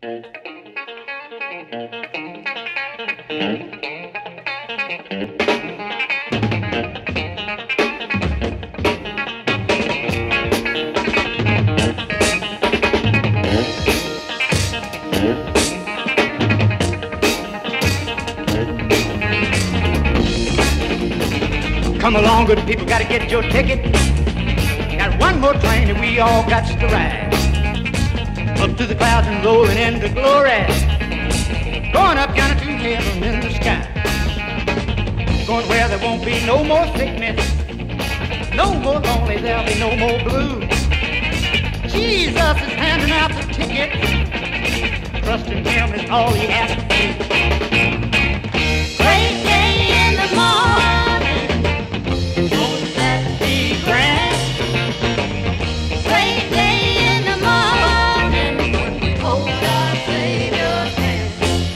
Come along, good people, gotta get your ticket. Got one more train that we all got to ride. Up to the clouds and rolling into glory. Going up yonder to heaven in the sky. Going where there won't be no more sickness, no more lonely, there'll be no more blue. Jesus is handing out the ticket. Trusting him is all he has to do. Great day in the morning, won't that be grand? Great day in the morning, when we hold our Savior's hand.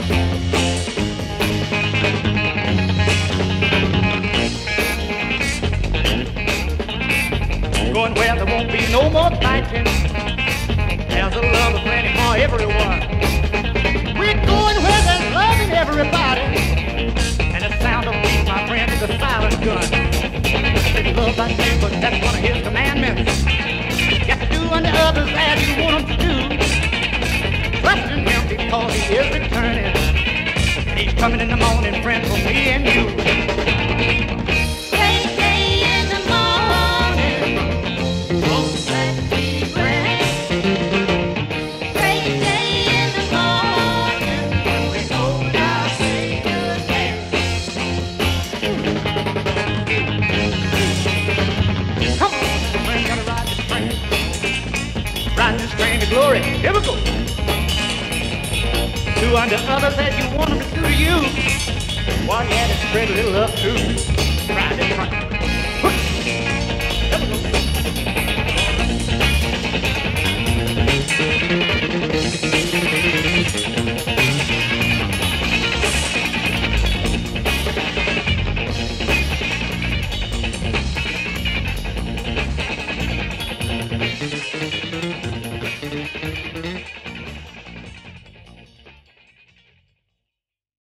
Going where there won't be no more fighting. There's a love of plenty for everyone. We're going where there's love in everybody. And the sound of peace, my friend, is a silent gun. If love thy neighbor, that's one of his commandments. You got to do unto others as you want them to do. Trust in him because he is returning. And he's coming in the morning, friend, for me and you. Riding this train to glory, here we go. Do unto others as you want them to do to you. While you had to spread a little love too. Ride this train.